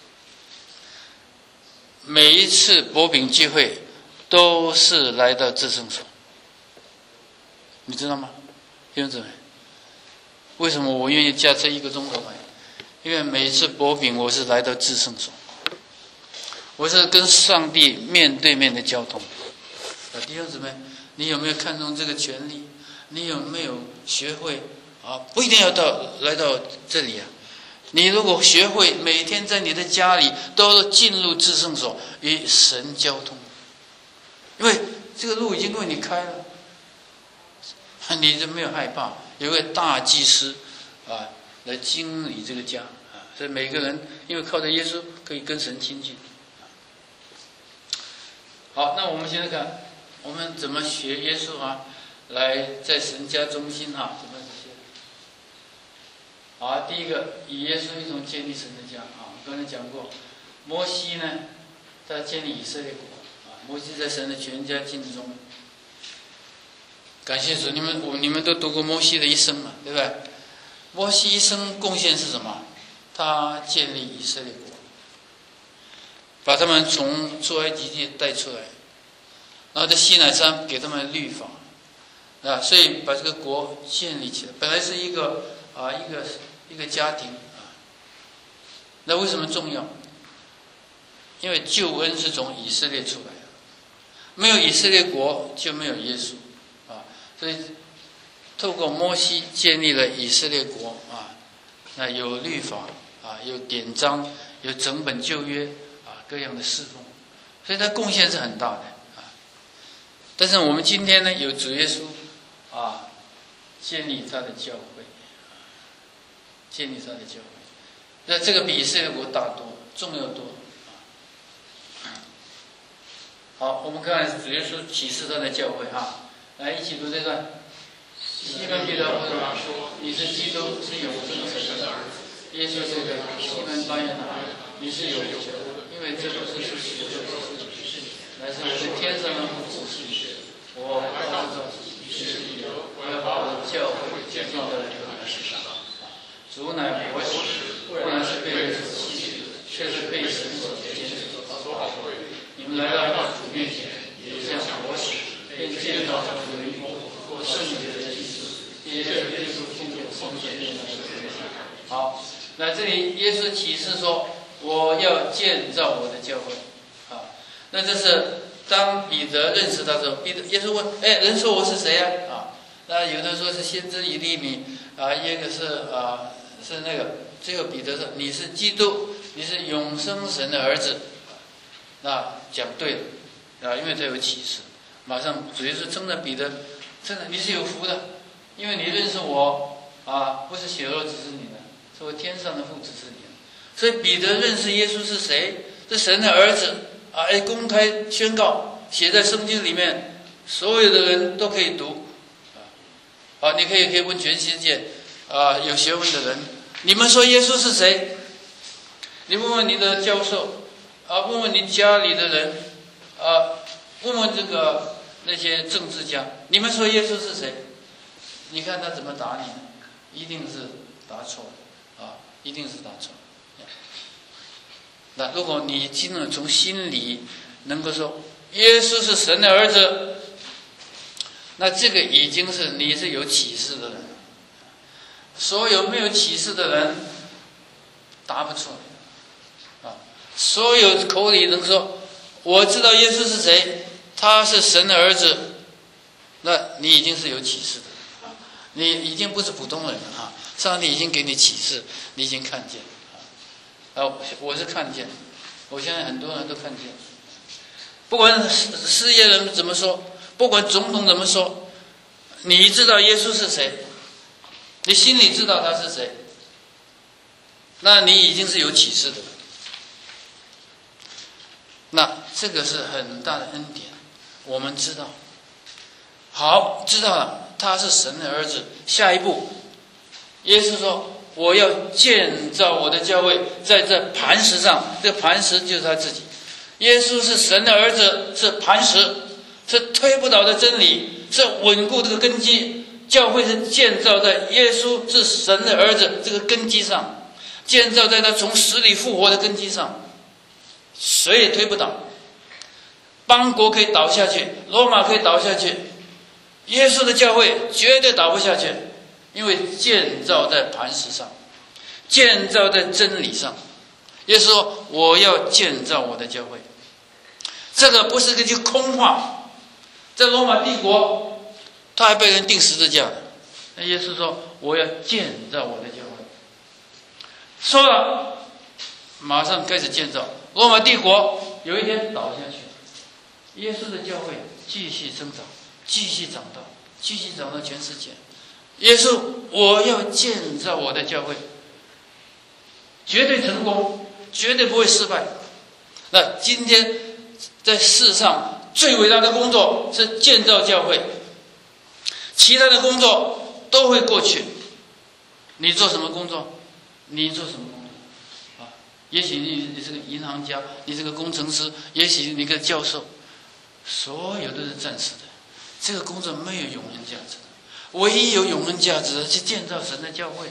每一次薄饼聚会都是来到至圣所，你知道吗？弟兄姊妹，为什么我愿意驾车一个钟头来？因为每一次薄饼我是来到至圣所，我是跟上帝面对面的交通。弟兄姊妹，你有没有看重这个权利？你有没有学会啊？不一定要到来到这里啊。你如果学会每天在你的家里都进入至圣所与神交通，因为这个路已经为你开了，你就没有害怕，有位大祭司啊来经理这个家啊，所以每个人因为靠着耶稣可以跟神亲近。好，那我们现在看我们怎么学耶稣啊，来在神家中心啊，怎么学？好，第一个以耶稣一同建立神的家啊，刚才讲过，摩西呢，他建立以色列国啊，摩西在神的全家尽忠。感谢主，你们我你们都读过摩西的一生嘛，对不对？摩西一生贡献是什么？他建立以色列国，把他们从出埃及地带出来，然后在西乃山给他们律法，啊，所以把这个国建立起来。本来是一个啊一个一个家庭啊，那为什么重要？因为救恩是从以色列出来的，没有以色列国就没有耶稣啊，所以透过摩西建立了以色列国啊，那有律法啊，有典章，有整本旧约啊，各样的侍奉，所以他贡献是很大的啊。但是我们今天呢，有主耶稣啊，建立他的教会，建立他的教会，那这个比以色列国大多，重要多。好，我们看主耶稣启示他的教会哈，来一起读这段。西门彼得回答说：“你是基督，是永生神的儿子。”耶稣这个西门发言了：“你是有福的，因为这不是属血肉之躯，乃是我在天上的父指示你。我告诉你是理由，我要把我的教会建造在这磐石上。主乃活石，不然是被人所弃绝的，却是被神所坚持的。你们来到主面前，也像活石，便建造成为一个过圣洁的祭司，接着耶稣奉献奉献给他的。好，那这里耶稣启示说，我要建造我的教会。啊，那这是当彼得认识他的时候，彼得耶稣问：哎，人说我是谁呀？啊，那有的说是先知以利米，啊，一个是啊是那个，最后彼得说你是基督，你是永生神的儿子。那讲对了啊，因为他有启示，马上主耶稣称赞彼得，真的你是有福的，因为你认识我啊，不是血肉指示你的，是我天上的父指示你的。所以彼得认识耶稣是谁，是神的儿子啊，哎，公开宣告，写在圣经里面，所有的人都可以读啊，你可以可以问全世界啊有学问的人，你们说耶稣是谁？你问问你的教授。啊，问问你家里的人，啊，问问这个那些政治家，你们说耶稣是谁？你看他怎么答你呢？一定是答错了，啊，一定是答错了。那如果你真的从心里能够说耶稣是神的儿子，那这个已经是你是有启示的人。所有没有启示的人答不出来。所有口里能说我知道耶稣是谁，他是神的儿子，那你已经是有启示的。 你已经不是普通人了啊！上帝已经给你启示，你已经看见啊！我是看见，我相信很多人都看见。不管世界人怎么说，不管总统怎么说，你知道耶稣是谁，你心里知道他是谁，那你已经是有启示的了。那这个是很大的恩典，我们知道。好，知道了，他是神的儿子。下一步，耶稣说：“我要建造我的教会，在这磐石上。”这磐石就是他自己。耶稣是神的儿子，是磐石，是推不倒的真理，是稳固这个根基。教会是建造在耶稣是神的儿子这个根基上，建造在他从死里复活的根基上，谁也推不倒。邦国可以倒下去，罗马可以倒下去，耶稣的教会绝对倒不下去，因为建造在磐石上，建造在真理上。耶稣说：“我要建造我的教会。”这个不是个句空话，在罗马帝国，他还被人钉十字架。那耶稣说：“我要建造我的教会。”说了，马上开始建造。罗马帝国有一天倒下去，耶稣的教会继续生长，继续长大，继续长到全世界。耶稣，我要建造我的教会，绝对成功，绝对不会失败。那今天在世上最伟大的工作是建造教会，其他的工作都会过去。你做什么工作？你做什么工作？啊，也许你你是个银行家，你是个工程师，也许你个教授，所有都是暂时的。这个工作没有永恒价值的，唯一有永恒价值的是建造神的教会。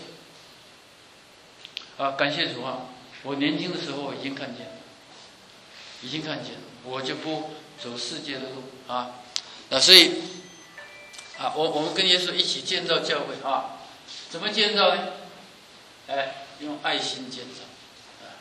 啊，感谢主啊！我年轻的时候已经看见了，已经看见了，我就不走世界的路啊。那所以啊，我我们跟耶稣一起建造教会啊。怎么建造呢？哎，用爱心建造啊，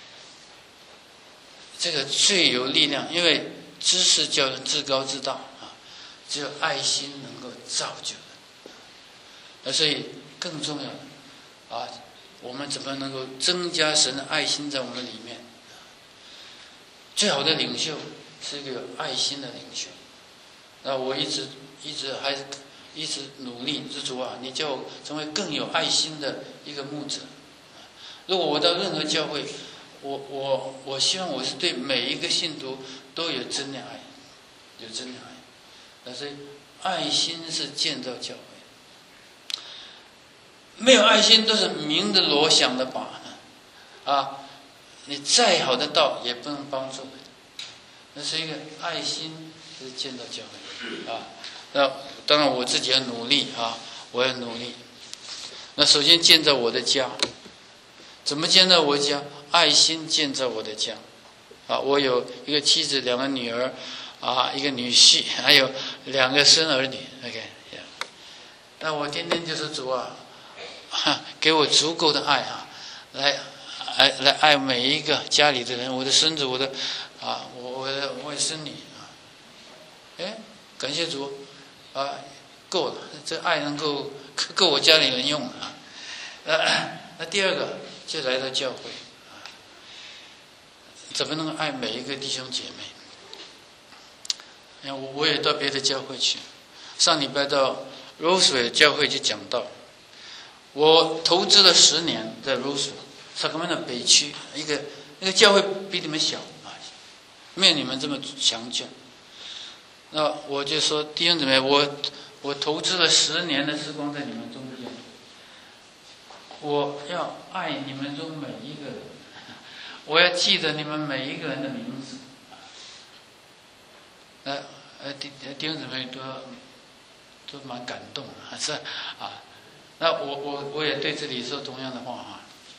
这个最有力量，因为知识叫人至高之道啊，只有爱心能够造就人。所以更重要的啊，我们怎么能够增加神的爱心在我们里面？最好的领袖是一个有爱心的领袖。那我一直一直还一直努力，主啊，你叫我成为更有爱心的一个牧者。如果我到任何教会，我我我希望我是对每一个信徒都有真的爱，有真的爱。那所以爱心是建造教会，没有爱心都是明的锣响的把啊，你再好的道也不能帮助人。那是一个爱心是建造教会啊。那当然我自己要努力啊，我要努力。那首先建造我的家，怎么建造我的家？爱心建造我的家啊！我有一个妻子，两个女儿啊，一个女婿，还有两个孙儿女。OK， 那我天天就是主啊，给我足够的爱啊，来来来爱每一个家里的人，我的孙子，我的啊，我我的我的孙女啊。哎，感谢主。啊，够了，这爱能够够我家里人用啊。呃，那第二个就来到教会啊，怎么能够爱每一个弟兄姐妹？我我也到别的教会去，上礼拜到 Roseway 教会去讲道，我投资了十年在 Roseway，Sacramento 北区一个那个教会比你们小啊，没有你们这么强健。那我就说弟兄姊妹，我我投资了十年的时光在你们中间，我要爱你们中每一个人，我要记得你们每一个人的名字。呃呃，弟弟兄姊妹都都蛮感动的，是啊。那我我我也对这里说同样的话啊。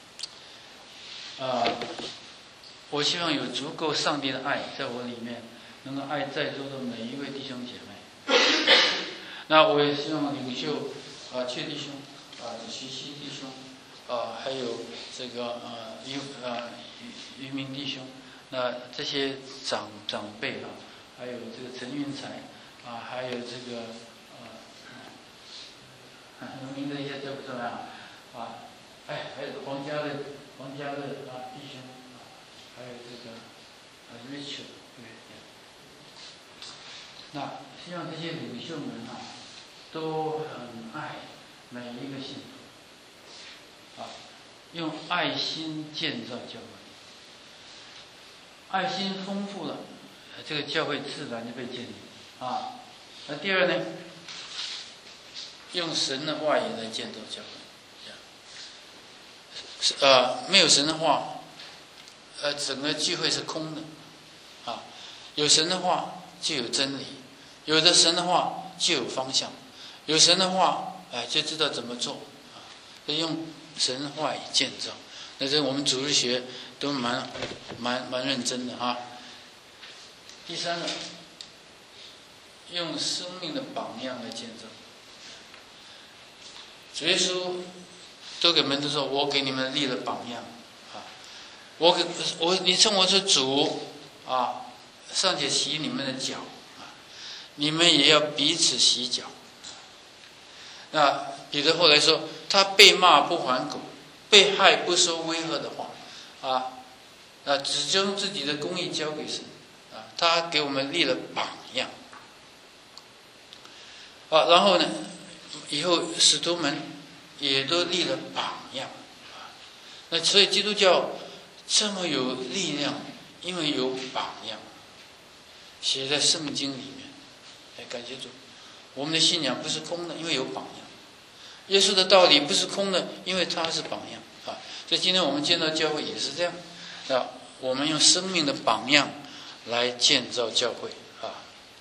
呃，我希望有足够上帝的爱在我里面，能够爱在座的每一位弟兄姐妹。那我也希望领袖啊，阙弟兄啊，徐熙弟兄啊，还有这个啊于啊于明弟兄，那这些长长辈啊，还有这个陈云才啊，还有这个啊张家乐啊弟兄啊，还有这个啊 Richard 对。那希望这些领袖们啊，都很爱每一个信徒啊，用爱心建造教会。爱心丰富了，这个教会自然就被建立啊。那第二呢，用神的话语来建造教会。呃，没有神的话，呃，整个聚会是空的啊。有神的话就有真理，有的神的话就有方向，有神的话，哎、呃，就知道怎么做啊。用神的话语建造，那这我们主日学都蛮蛮蛮认真的啊。第三个，用生命的榜样来建造。主耶稣都给门徒说：“我给你们立了榜样啊，我给我你称我是主啊，尚且洗你们的脚啊，你们也要彼此洗脚。”那彼得后来说：“他被骂不还口，被害不说威吓的话啊，啊，只将自己的公义交给神啊，他给我们立了榜样啊。然后呢，以后使徒们也都立了榜样啊。那所以基督教这么有力量，因为有榜样，写在圣经里面。哎，感谢主，我们的信仰不是空的，因为有榜样。耶稣的道理不是空的，因为他是榜样啊。所以今天我们建造教会也是这样啊，我们用生命的榜样来建造教会啊。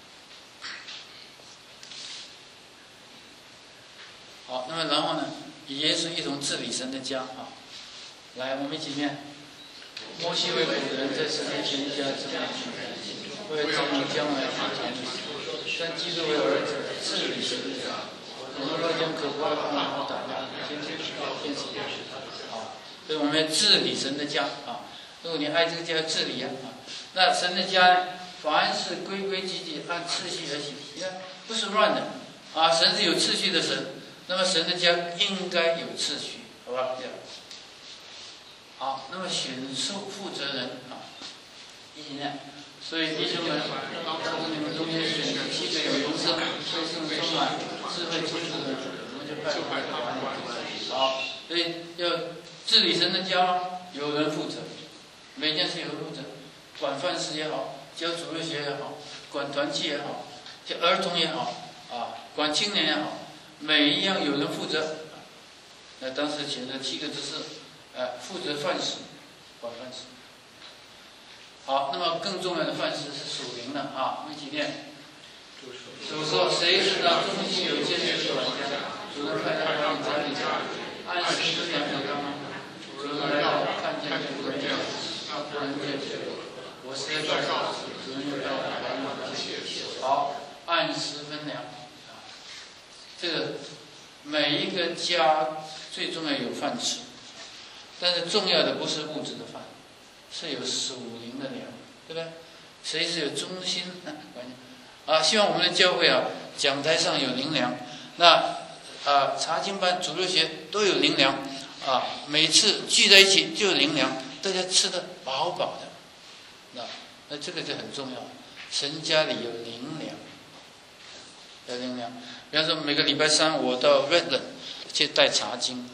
好，那么然后呢，以耶稣一同治理神的家啊。来，我们一起念：摩西为古人在神面前加增上去，为了证明将来发展的事，但基督为儿子治理神的家。我们要将可怖的烦恼打压，坚持坚持坚持啊！所以我们要治理神的家啊。如果你爱这个家，治理啊。那神的家，凡是规规矩矩按次序而行，你看不是乱的啊。神是有次序的神，那么神的家应该有次序，好吧？这样。好，那么选出负责人啊，一起念。所以弟兄们，从你们中间选出七个有荣生、对圣充满、智慧出世的人，我们就派他们管理。好，所以要治理神的家，有人负责，每件事有人负责，管饭食也好，教主日学也好，管团契也好，教儿童也好，啊，管青年也好，每一样有人负责。那当时请了七个执事，呃，负责饭食，管饭食。好，那么更重要的饭食是属灵的啊，我们一起念。主说：“谁是那忠心有见识的管家？主能派他到你家里家，按时分粮给他吗？主能来到看见主的面，那不能见谁。我是在告诉主人又要来来我的切。好，按时分粮啊，这个每一个家最重要有饭吃，但是重要的不是物质的饭。是有属灵的粮，对不对？谁是有忠心呢？啊，希望我们的教会啊，讲台上有灵粮，那啊查经班、主日学都有灵粮啊，每次聚在一起就有灵粮，大家吃得饱饱的，那那这个就很重要。神家里有灵粮，有灵粮。比方说每个礼拜三我到 Redland 去带查经，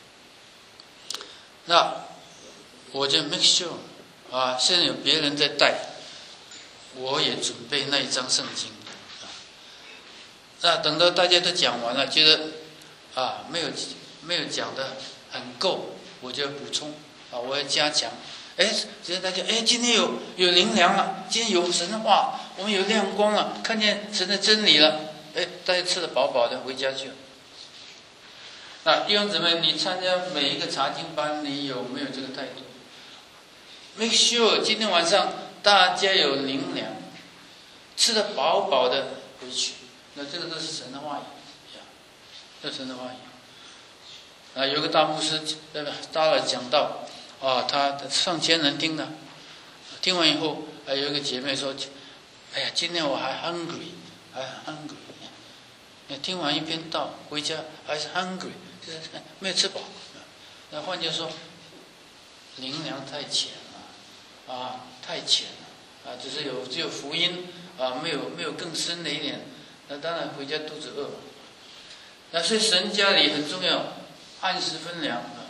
那我就 make sure。啊，现在有别人在带，我也准备那一张圣经啊。那等到大家都讲完了，觉得啊没有没有讲的很够，我就要补充啊，我要加强。哎，觉得大家哎今天有有灵粮了，今天有神的话，我们有亮光了，看见神的真理了，哎，大家吃得饱饱的回家去了。那弟兄姊妹，你参加每一个查经班，你有没有这个态度？Make sure 今天晚上大家有灵粮，吃得饱饱的回去。那这个都是神的话语，这是神的话语。啊，有个大牧师对吧？大了讲道啊，他上千人听的，听完以后，还有一个姐妹说：“哎呀，今天我还 hungry， 还 hungry。”那听完一篇道回家还是 hungry， 就是没有吃饱。那换句话说。 灵粮太浅了，啊，太浅了，啊，只是有只有福音啊，没有没有更深的一点，那当然回家肚子饿了。那所以神家里很重要，按时分粮啊。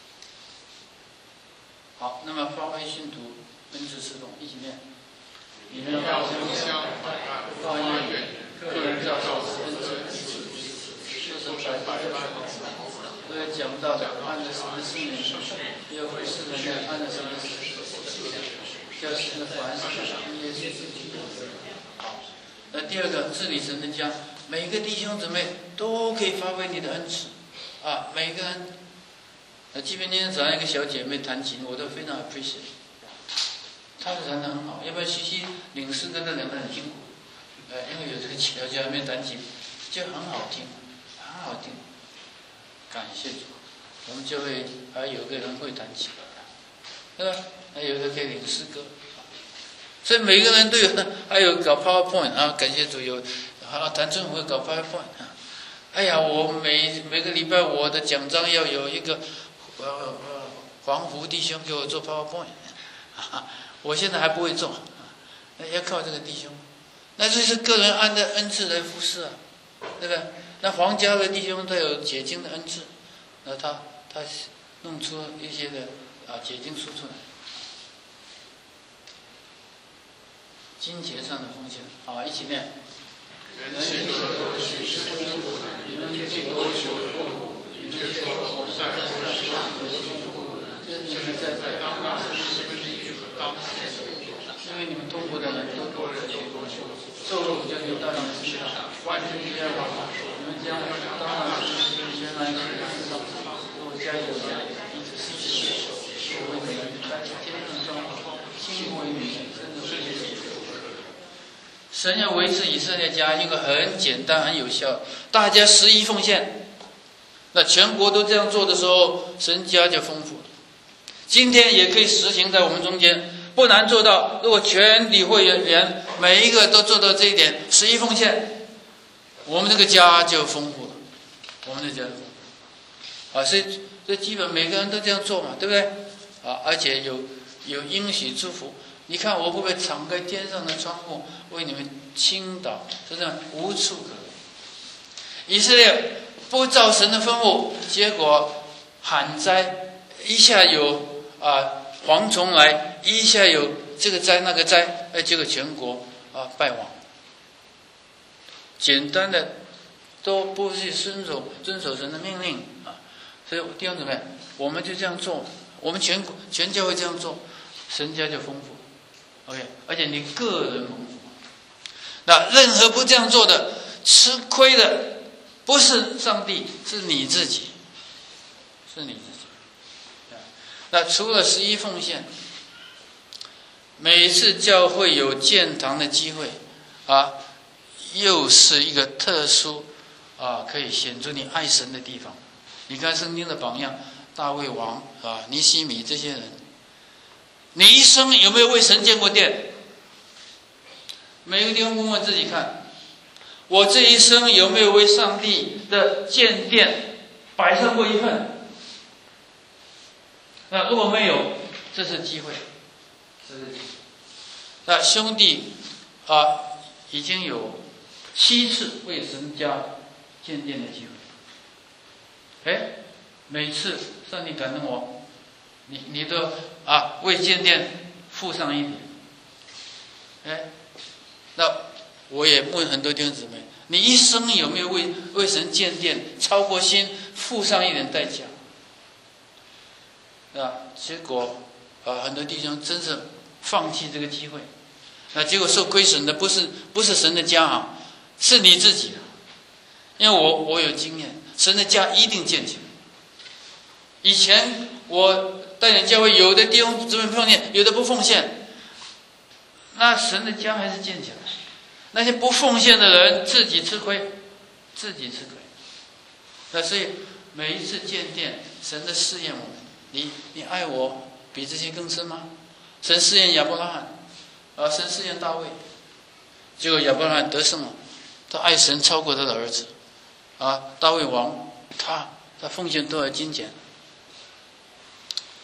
好，那么发挥信徒恩赐施动，一起念。你们要互相发愿，个人教导恩赐彼此彼此，就是百百般都要讲到按着神的圣灵，要服侍人的按着神的圣灵，叫神的凡事因耶稣基督。好，那第二个治理神的家，每个弟兄姊妹都可以发挥你的恩赐啊，每个人。那即便今天早上一个小姐妹弹琴，我都非常 appreciate。她弹得很好，要不然西西领诗歌那两个人很辛苦，呃，因为有这个小姐妹弹琴，就很好听，很好听。感谢主，我们就会还有个人会弹琴，对吧？还有一个可以领诗歌，所以每个人都有，还有搞 PowerPoint 啊，感谢主有，啊，谭正会搞 PowerPoint 啊。哎呀，我每每个礼拜我的奖章要有一个。呃呃，黄福弟兄给我做 PowerPoint， 啊，我现在还不会做，啊，要靠这个弟兄。那这是个人按着恩赐来服侍啊，对不对？那黄家的弟兄他有解经的恩赐，那他他弄出一些的啊解经书出来。金钱上的奉献，好，一起念。人心所多取是不足的，你们尽多求奉苦，你却说我善不是上的求奉，这是在在当当是十分之一和当时的，因为你们痛苦的人都多人求多求，受苦就流到你们身上，万军之耶和华，你们将当然是原来的世上，我加有加彼此施舍，我为你们在天上中亲为你们，真的是谢谢。神要维持以色列家，一个很简单、很有效，大家十一奉献。那全国都这样做的时候，神家就丰富了。今天也可以实行在我们中间，不难做到。如果全体会员每一个都做到这一点，十一奉献，我们这个家就丰富了。我们的家丰富啊，所以这基本每个人都这样做嘛，对不对？啊，而且有有应许祝福。你看我会不会敞开天上的窗户为你们倾倒，真的无处可容。以色列不照神的吩咐，结果旱灾，一下有啊蝗虫来，一下有这个灾那个灾，哎，结果全国啊败亡。简单的都不去遵守遵守神的命令啊，所以弟兄姊妹，我们就这样做，我们全全教会这样做，神家就丰富。OK， 而且你个人蒙福。那任何不这样做的，吃亏的不是上帝，是你自己，是你自己。那除了十一奉献，每次教会有建堂的机会啊，又是一个特殊啊，可以显出你爱神的地方。你看圣经的榜样，大卫王啊、尼希米这些人。你一生有没有为神建过殿？每个地方问问自己看，我这一生有没有为上帝的建殿摆上过一份？那如果没有，这是机会，这是机会。那兄弟啊，已经有七次为神家建殿的机会。哎，每次上帝感动我。你你都啊为建殿付上一点，哎，那我也问很多弟兄姊妹，你一生有没有为为神建殿超过心付上一点代价？啊，结果啊很多弟兄真是放弃这个机会，那结果受亏损的不是不是神的家啊，是你自己，因为我我有经验，神的家一定建起来。以前我带领教会，有的弟兄姊妹奉献，有的不奉献，那神的家还是建起来。那些不奉献的人自己吃亏，自己吃亏。那所以每一次建殿，神的试验我们，你你爱我比这些更深吗？神试验亚伯拉罕，啊，神试验大卫，结果亚伯拉罕得胜了，他爱神超过他的儿子，啊，大卫王他他奉献多少金钱？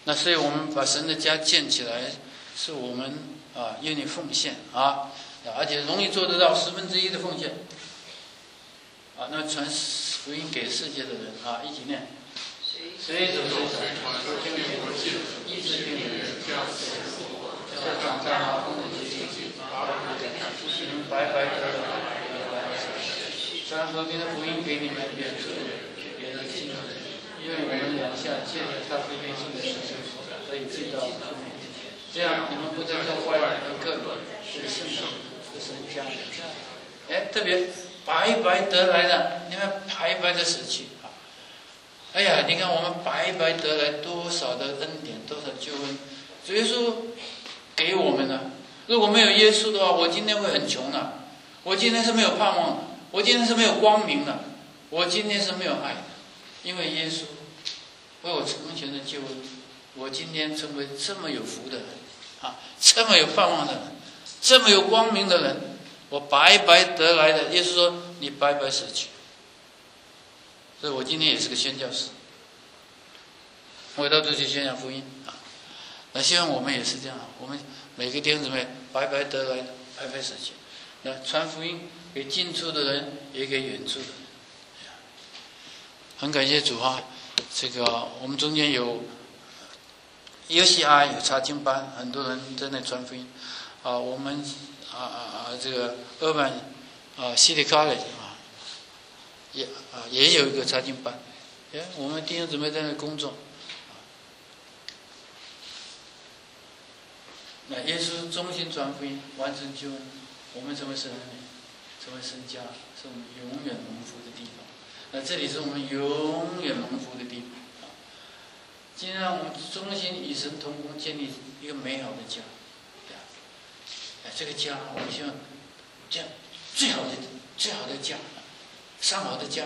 那所以我们把神的家建起来，是我们啊愿意奉献啊，而且容易做得到十分之一的奉献啊。那传福音给世界的人啊，一起念。谁走谁走，一直给你们在长大麻风的结局，你们白白得了传和平的福音给你们远处别的亲人，因为我们两下借着他福音中的事情，可以知道这样你们不再做坏人和个人，是圣徒，是神家人。哎，特别白白得来的，你们白白的死去。哎呀，你看我们白白得来多少的恩典，多少救恩，主耶稣给我们的。如果没有耶稣的话，我今天会很穷的，我今天是没有盼望的，我今天是没有光明的，我今天是没有爱的。因为耶稣为我成全的救恩，我今天成为这么有福的人啊，这么有盼望的人，这么有光明的人，我白白得来的。耶稣说：“你白白死去。”所以我今天也是个宣教士，我到处去宣讲福音啊。那希望我们也是这样，我们每个弟兄姊妹白白得来的，白白死去。那传福音给近处的人，也给远处的人。很感谢主啊！这个我们中间有 U C I 有查经班，很多人在那传福音啊。我们啊啊啊这个 Urban 啊 City College 啊。也啊，也有一个查经班，哎，我们弟兄姊妹在那工作。那耶稣忠心传福音，完成救恩，我们成为神的民，成为神家，是我们永远蒙福的地方。那这里是我们永远蒙福的地方。今天让我们忠心与神同工，建立一个美好的家。哎，这个家，我们希望这样最好的、最好的家。上好的家。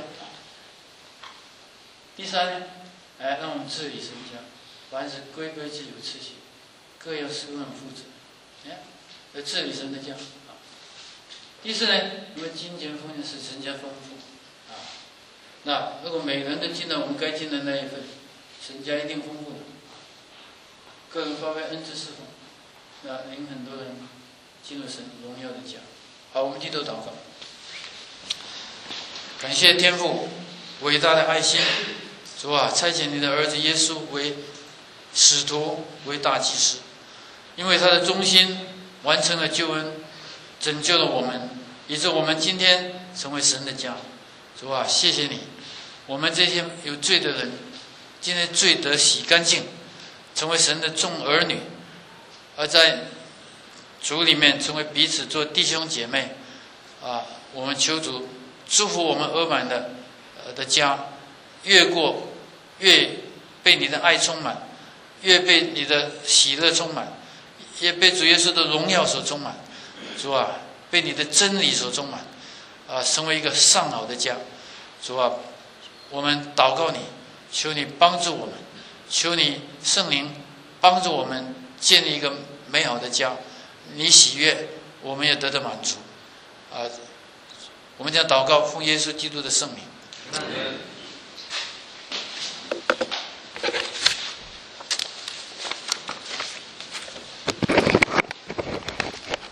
第三呢，哎，让我们治理神家，凡事规规矩有次序，各要施恩负责，哎，来治理神的家。啊。第四呢，我们金钱奉献使神家丰富，啊，那如果每个人都尽到我们该尽的那一份，神家一定丰富的。个人发挥恩赐侍奉，那领很多人进入神荣耀的家。好，我们低头祷告。感谢天父伟大的爱心，主啊，差遣你的儿子耶稣为使徒，为大祭司，因为他的忠心完成了救恩，拯救了我们，以致我们今天成为神的家。主啊，谢谢你，我们这些有罪的人，今天罪得洗干净，成为神的众儿女，而在主里面成为彼此做弟兄姐妹啊！我们求主祝福我们俄满的呃的家，越过越被你的爱充满，越被你的喜乐充满，也被主耶稣的荣耀所充满。主啊，被你的真理所充满，啊，成为一个上好的家。主啊，我们祷告你，求你帮助我们，求你圣灵帮助我们建立一个美好的家。你喜悦，我们也得到满足。啊，我们将祷告奉耶稣基督的圣名。